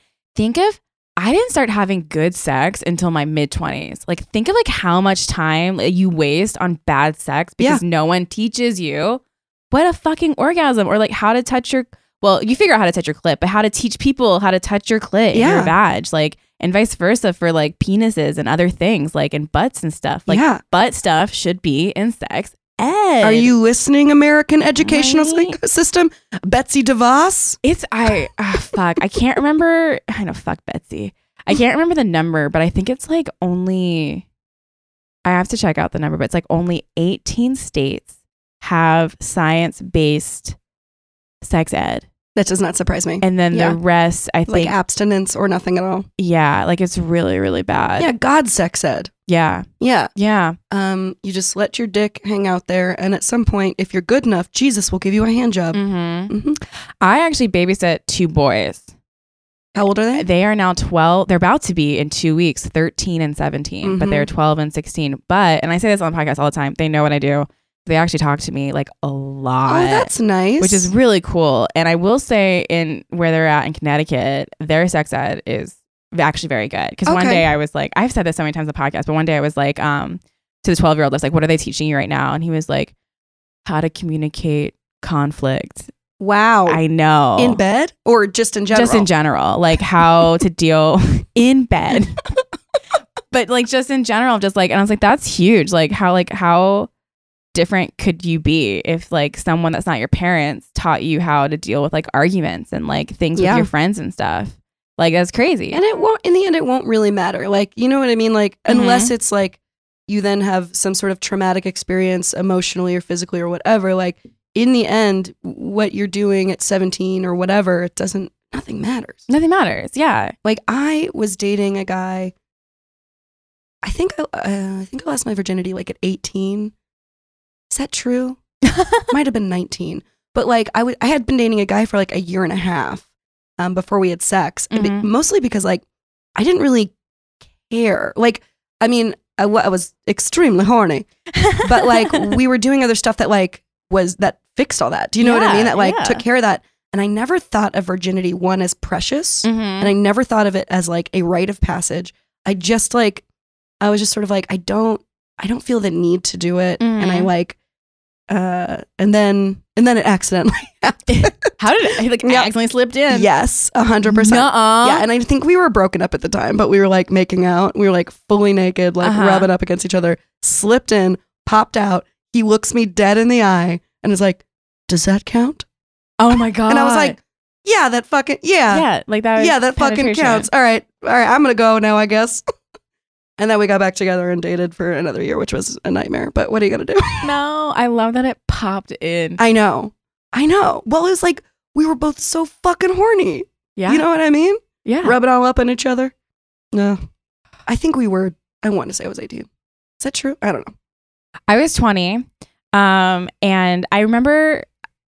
I didn't start having good sex until my mid-20s. Like, think of like how much time you waste on bad sex because no one teaches you what a fucking orgasm or like how to touch you figure out how to touch your clit, but how to teach people how to touch your clit and your vag, like, and vice versa for like penises and other things, like, and butts and stuff. Like, butt stuff should be in sex ed. Are you listening, American educational system? Betsy DeVos? Fuck. I can't remember. I know, fuck Betsy. I can't remember the number, but I think it's like only, I have to check out the number, but it's like only 18 states have science-based sex ed. That does not surprise me. And then the rest, I think. Like abstinence or nothing at all. Yeah. Like, it's really, really bad. Yeah, God sex ed. Yeah. Yeah. Yeah. You just let your dick hang out there, and at some point, if you're good enough, Jesus will give you a hand job. Mm-hmm. I actually babysit 2 boys. How old are they? They are now 12. They're about to be in 2 weeks, 13 and 17, but they're 12 and 16. And I say this on the podcast all the time, they know what I do. They actually talk to me like a lot. Oh, that's nice. Which is really cool. And I will say in where they're at in Connecticut, their sex ed is actually very good. Because one day I was like, I've said this so many times on the podcast, but one day I was like, to the 12-year-old, I was like, what are they teaching you right now? And he was like, how to communicate conflict. Wow. I know. In bed or just in general? Just in general. Like how to deal in bed. But like just in general, just like, and I was like, that's huge. Like how different could you be if like someone that's not your parents taught you how to deal with like arguments and like things with your friends and stuff? Like, that's crazy. And it won't, in the end, it won't really matter. Like, you know what I mean? Like, unless it's like you then have some sort of traumatic experience emotionally or physically or whatever, like in the end, what you're doing at 17 or whatever, nothing matters. Nothing matters. Yeah. Like, I was dating a guy, I think I lost my virginity like at 18. Is that true? Might have been 19. But like I had been dating a guy for like a year and a half before we had sex. And mostly because like I didn't really care. Like, I mean, I was extremely horny. But like we were doing other stuff that like that fixed all that. Do you know what I mean? That like took care of that. And I never thought of virginity, one, as precious. And I never thought of it as like a rite of passage. I just like, I was just sort of like, I don't feel the need to do it. And I like, and then it accidentally happened. How did it? Like, Yeah. I accidentally slipped in. Yes, 100%. Nuh-uh. Yeah, and I think we were broken up at the time, but we were like making out. We were like fully naked, like rubbing up against each other. Slipped in, popped out. He looks me dead in the eye and is like, "Does that count?" Oh my God. And I was like, "Yeah, that fucking yeah, like that. yeah, that fucking penetration. counts. All right, I'm gonna go now, I guess." And then we got back together and dated for another year, which was a nightmare. But what are you gonna do? No, I love that it popped in. I know. Well, it was like we were both so fucking horny. Yeah. You know what I mean? Yeah. Rub it all up on each other. No, I think we were. I want to say I was 18. Is that true? I don't know. I was 20. And I remember,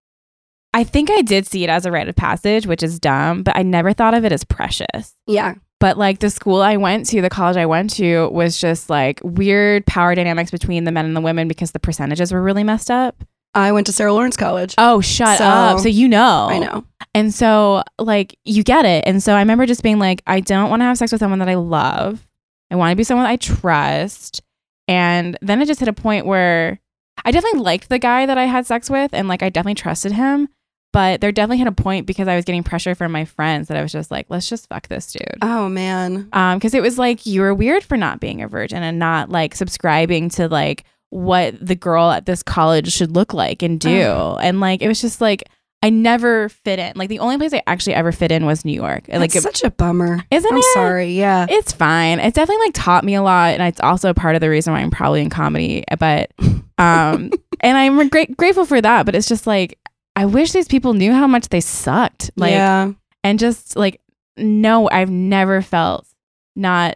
I think I did see it as a rite of passage, which is dumb, but I never thought of it as precious. Yeah. But like the school I went to, the college I went to was just like weird power dynamics between the men and the women because the percentages were really messed up. I went to Sarah Lawrence College. Oh, shut up. So you know. I know. And so like you get it. And so I remember just being like, I don't want to have sex with someone that I love. I want to be someone I trust. And then it just hit a point where I definitely liked the guy that I had sex with and like I definitely trusted him. But there definitely hit a point because I was getting pressure from my friends that I was just like, let's just fuck this dude. Oh, man. Because it was like, you were weird for not being a virgin and not like subscribing to like what the girl at this college should look like and do. And like, it was just like, I never fit in. Like the only place I actually ever fit in was New York. That's Like, such a bummer. Isn't I'm it? sorry. Yeah. It's fine. It's definitely like taught me a lot. And it's also part of the reason why I'm probably in comedy. But, and I'm grateful for that. But it's just like, I wish these people knew how much they sucked. Like, yeah. and just like, no, I've never felt not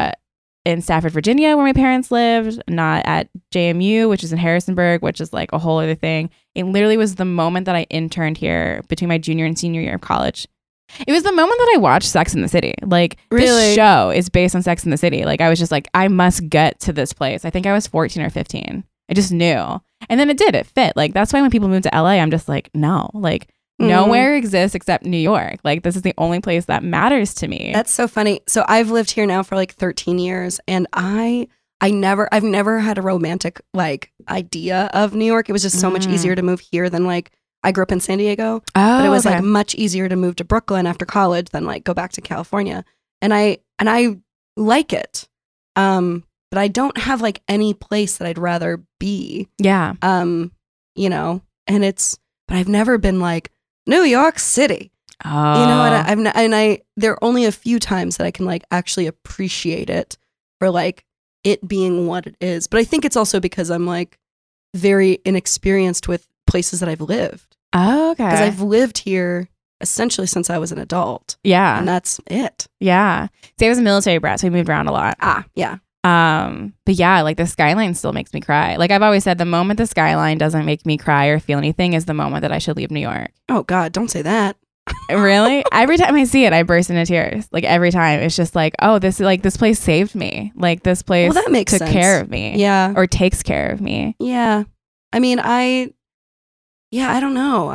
in Stafford, Virginia, where my parents lived, not at JMU, which is in Harrisonburg, which is like a whole other thing. It literally was the moment that I interned here between my junior and senior year of college. It was the moment that I watched Sex and the City. Like, Really? This show is based on Sex and the City. Like, I was just like, I must get to this place. I think I was 14 or 15. I just knew. And then it did. It fit. Like, that's why when people move to LA, I'm just like, no. Like, nowhere exists except New York. Like, this is the only place that matters to me. That's so funny. So I've lived here now for like 13 years and I've never had a romantic like idea of New York. It was just so much easier to move here than like I grew up in San Diego, but it was like much easier to move to Brooklyn after college than like go back to California. And I like it. But I don't have like any place that I'd rather be. Yeah. You know, but I've never been like New York City. Oh. You know what? There are only a few times that I can like actually appreciate it for like it being what it is. But I think it's also because I'm like very inexperienced with places that I've lived. Oh, okay. Because I've lived here essentially since I was an adult. Yeah. And that's it. Yeah. See, I was a military brat, so we moved around a lot. Yeah. But yeah, like the skyline still makes me cry. Like I've always said, the moment the skyline doesn't make me cry or feel anything is the moment that I should leave New York. Oh God, don't say that. Really? Every time I see it, I burst into tears. Like every time, it's just like, oh, this place saved me. Like this place Well, that makes took sense. care of me. Yeah. Or takes care of me. Yeah. I mean, I don't know.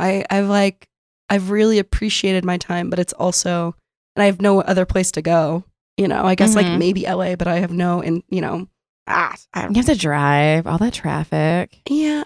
I've really appreciated my time, but it's also, and I have no other place to go. You know, I guess like maybe LA, but I have no, and you know, I don't You have to drive all that traffic. Yeah,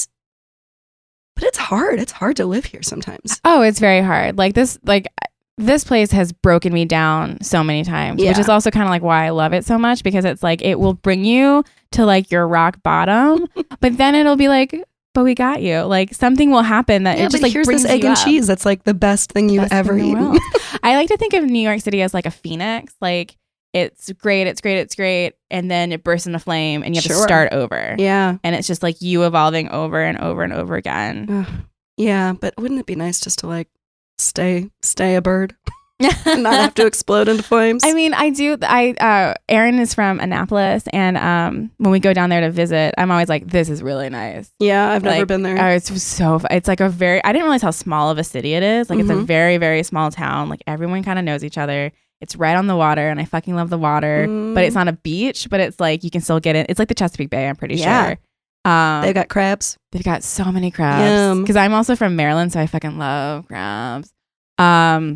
but it's hard. It's hard to live here sometimes. Oh, it's very hard. Like this place has broken me down so many times, which Yeah. is also kind of like why I love it so much, because it's like it will bring you to like your rock bottom, but then it'll be like, but we got you. Like something will happen that Yeah, it just but like here's brings this egg you and up. cheese. That's like the best thing you've Best ever thing in the eaten. world. I like to think of New York City as like a phoenix. Like it's great, and then it bursts into flame, and you have to Sure. start over. Yeah. And it's just like you evolving over and over and over again. Ugh. Yeah, but wouldn't it be nice just to like stay a bird and not have to explode into flames? I mean, I do. Erin is from Annapolis, and when we go down there to visit, I'm always like, "This is really nice." yeah, I've never Like, been there. It's like a very. I didn't realize how small of a city it is. Like it's a Mhm. very, very small town. Like everyone kind of knows each other. It's right on the water, and I fucking love the water. But it's not a beach, but it's like you can still get in. It's like the Chesapeake Bay. I'm pretty Yeah. sure. They got crabs. They've got so many crabs. Yum. Because I'm also from Maryland, so I fucking love crabs.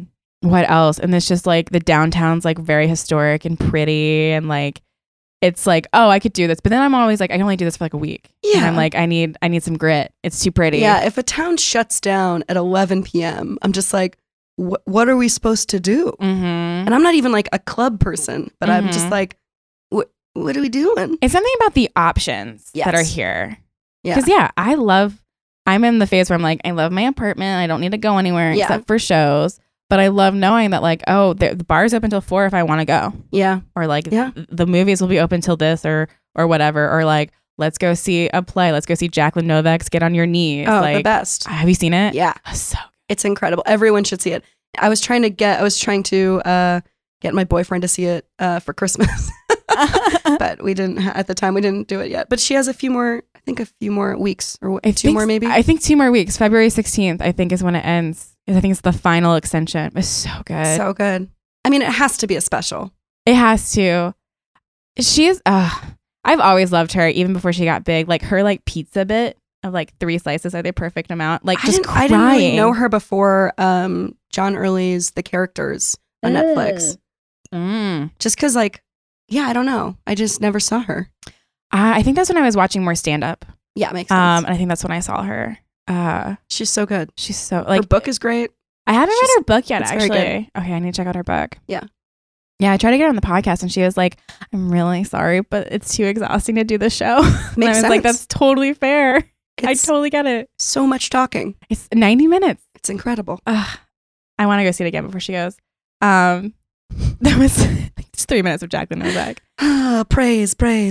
what else? And it's just like the downtown's like very historic and pretty, and like it's like, oh, I could do this. But then I'm always like, I can only do this for like a week. Yeah. And I'm like, I need some grit. It's too pretty. Yeah, if a town shuts down at 11 p.m., I'm just like, what are we supposed to do? Mm-hmm. And I'm not even like a club person, but I'm just like, what are we doing? It's something about the options that are Yes. here. Yeah. Because I'm in the phase where I'm like, I love my apartment. I don't need to go anywhere Yeah. except for shows. But I love knowing that like, oh, the bar's open till 4 if I want to go. Yeah. Or like Yeah. the movies will be open till this or whatever. Or like, let's go see a play. Let's go see Jacqueline Novak's Get on Your Knees. Oh, like, the best. have you seen it? Yeah. So It's incredible. Everyone should see it. I was trying to get my boyfriend to see it for Christmas. But we didn't at the time. We didn't do it yet. But she has a few more weeks or two more maybe. I think 2 more weeks. February 16th, I think, is when it ends. I think it's the final extension. It's so good. So good. I mean, it has to be a special. It has to. She is. I've always loved her, even before she got big. Like her like pizza bit of like 3 slices are the perfect amount. Like just I didn't really know her before John Early's The Characters on Netflix. Just because like, yeah, I don't know. I just never saw her. I think that's when I was watching more stand up. Yeah, makes sense. And I think that's when I saw her. She's so good. She's so like Her book is great. I haven't read her book yet, it's very actually. Okay, I need to check out her book. Yeah. Yeah, I tried to get her on the podcast and she was like, I'm really sorry, but it's too exhausting to do the show. And I was like, that's totally fair. I totally get it. So much talking. It's 90 minutes. It's incredible. I want to go see it again before she goes. That was just 3 minutes of Jacqueline Novak. Praise.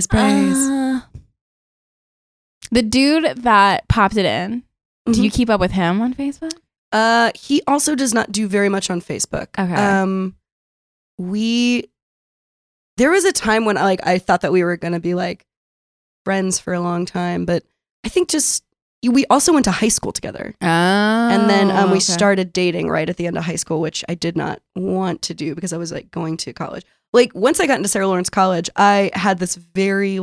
The dude that popped it in, do you keep up with him on Facebook? He also does not do very much on Facebook. Okay. There was a time when I thought that we were going to be like friends for a long time, but I think we also went to high school together. Oh, And then we okay. started dating right at the end of high school, which I did not want to do because I was like going to college. Like once I got into Sarah Lawrence College, I had this very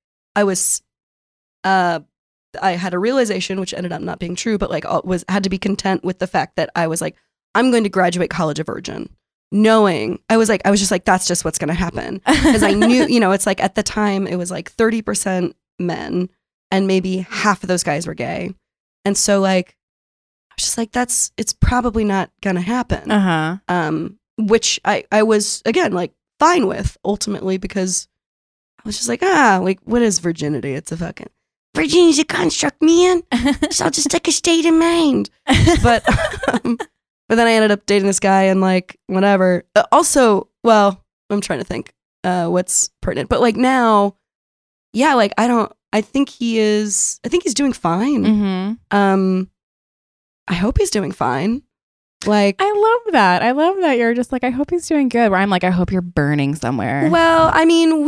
I had a realization, which ended up not being true, but like had to be content with the fact that I was like, I'm going to graduate college a virgin. Knowing I was just like, that's just what's going to happen. Because I knew, it's like at the time it was like 30% men and maybe half of those guys were gay. And so like, I was just like, it's probably not going to happen. Uh-huh. Which I was, again, like fine with ultimately because I was just like, what is virginity? It's a fucking, virginity's a construct, man. So I'll just take a state of mind. But then I ended up dating this guy and like whatever. Also, well, I'm trying to think what's pertinent. But like now, yeah, like I think he's doing fine. Mm-hmm. I hope he's doing fine. Like I love that. I love that you're just like, I hope he's doing good. Where I'm like, I hope you're burning somewhere. Well, I mean,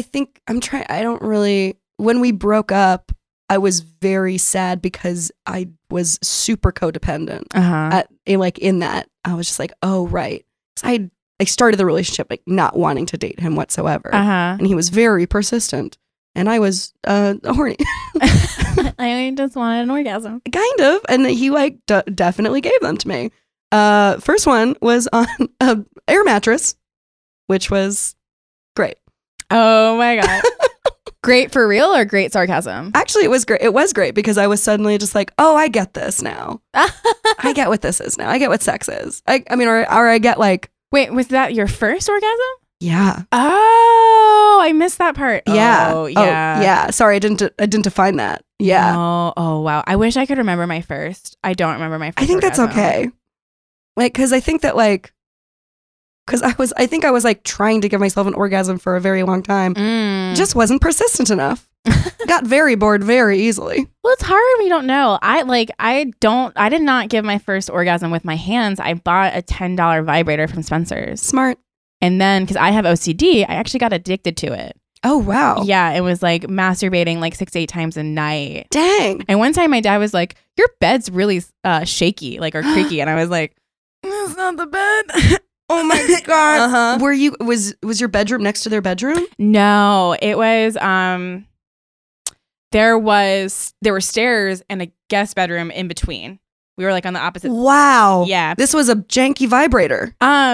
when we broke up, I was very sad because I was super codependent. In that, I was just like, oh, right. I started the relationship like not wanting to date him whatsoever. And he was very persistent. And I was horny. I just wanted an orgasm. Kind of. And he like definitely gave them to me. First one was on an air mattress, which was great. Oh my God. Great for real or great sarcasm? Actually, it was great. It was great because I was suddenly just like, oh, I get this now. I get what this is now. I get what sex is. I mean, or I get like. Wait, was that your first orgasm? Yeah. Oh, I missed that part. Yeah. Oh, yeah. Yeah. Sorry, I didn't define that. Yeah. Oh, wow. I wish I could remember my first. I don't remember my first. I think orgasm. that's okay. Like, because I think that like. Because I think I was like trying to give myself an orgasm for a very long time. Just wasn't persistent enough. Got very bored very easily. Well, it's hard when you don't know. I did not give my first orgasm with my hands. I bought a $10 vibrator from Spencer's. Smart. And then, because I have OCD, I actually got addicted to it. Oh, wow. Yeah, it was like masturbating like 6 to 8 times a night. Dang. And one time my dad was like, your bed's really shaky, like, or creaky. And I was like, that's not the bed. Oh my God. Was your bedroom next to their bedroom? No, it was, there were stairs and a guest bedroom in between. We were like on the opposite. Wow. Yeah. This was a janky vibrator.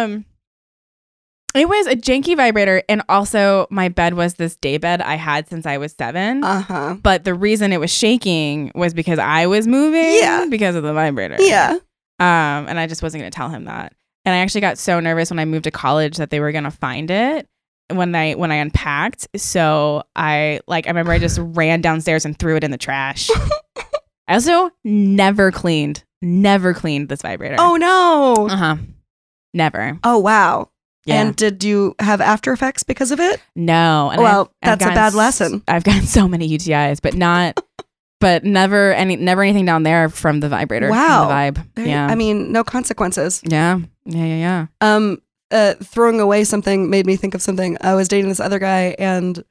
It was a janky vibrator, and also my bed was this day bed I had since I was 7. Uh-huh. But the reason it was shaking was because I was moving. Yeah. Because of the vibrator. Yeah. And I just wasn't going to tell him that. And I actually got so nervous when I moved to college that they were going to find it when I unpacked. So I remember I just ran downstairs and threw it in the trash. I also never cleaned this vibrator. Oh no. Uh-huh. Never. Oh wow. Yeah. And did you have after effects because of it? No. And Well, I've that's a bad lesson. I've gotten so many UTIs, but never anything down there from the vibrator. Wow. From the vibe. Yeah. I mean, no consequences. Yeah. Yeah. Throwing away something made me think of something. I was dating this other guy, and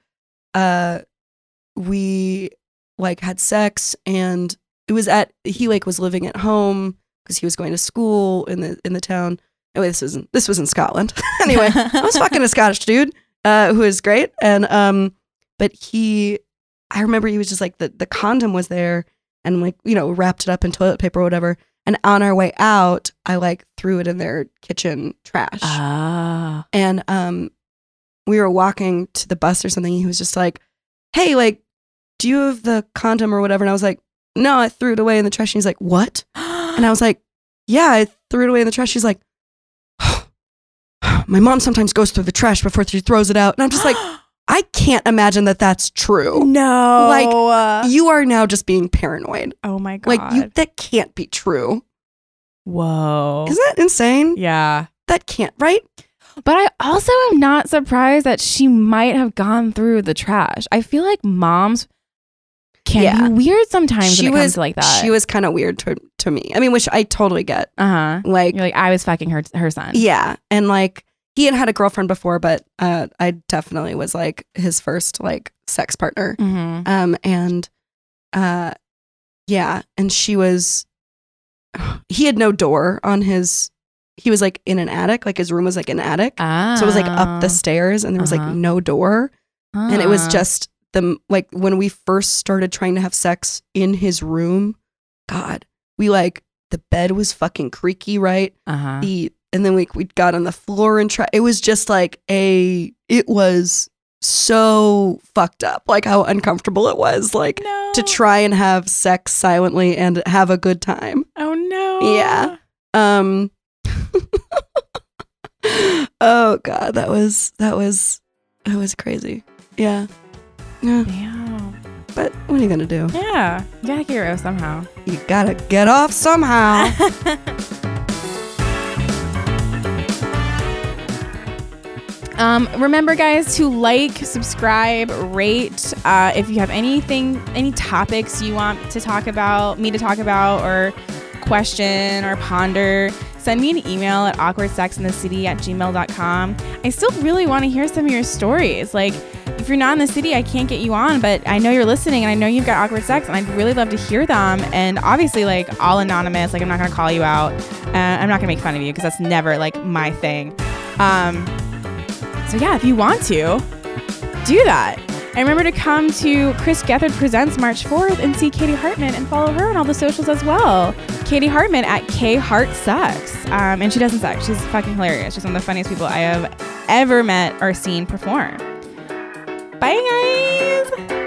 we like had sex, and it was he was living at home because he was going to school in the town. Anyway, this was in Scotland. Anyway, I was fucking a Scottish dude who was great, and but I remember he was just like the condom was there, and like wrapped it up in toilet paper or whatever. And on our way out, I like threw it in their kitchen trash. Ah. And we were walking to the bus or something. He was just like, "Hey, like, do you have the condom or whatever?" And I was like, "No, I threw it away in the trash." And he's like, "What?" And I was like, "Yeah, I threw it away in the trash." He's like, "My mom sometimes goes through the trash before she throws it out." And I'm just like, I can't imagine that that's true. No. Like, you are now just being paranoid. Oh my God. Like, that can't be true. Whoa. Isn't that insane? Yeah. That can't, right? But I also am not surprised that she might have gone through the trash. I feel like moms can be weird sometimes when it comes to like that. She was kind of weird to me. I mean, which I totally get. Uh-huh. Like, you're like, I was fucking her son. Yeah. And like, he had a girlfriend before, but I definitely was like his first like sex partner. Mm-hmm. And she was, he had no door on he was like in an attic, like his room was like an attic. Ah. So it was like up the stairs, and there was like no door. And it was just like when we first started trying to have sex in his room, God, we like, the bed was fucking creaky, right? Uh-huh. And then we got on the floor and it was just like it was so fucked up, like how uncomfortable it was, like to try and have sex silently and have a good time. Oh no. Yeah. Oh God, that was crazy. Yeah. Damn. But what are you gonna do? Yeah. You gotta get rid somehow. You gotta get off somehow. Remember, guys, to like, subscribe, rate. If you have any topics you want me to talk about, or question or ponder, send me an email at awkwardsexinthecity@gmail.com. I still really want to hear some of your stories. Like, if you're not in the city, I can't get you on, but I know you're listening and I know you've got awkward sex, and I'd really love to hear them. And obviously, like, all anonymous. Like, I'm not going to call you out. I'm not going to make fun of you because that's never like my thing. So yeah, if you want to, do that. And remember to come to Chris Gethard Presents March 4th and see Katie Hartman and follow her on all the socials as well. Katie Hartman at KHartSucks. And she doesn't suck. She's fucking hilarious. She's one of the funniest people I have ever met or seen perform. Bye, guys.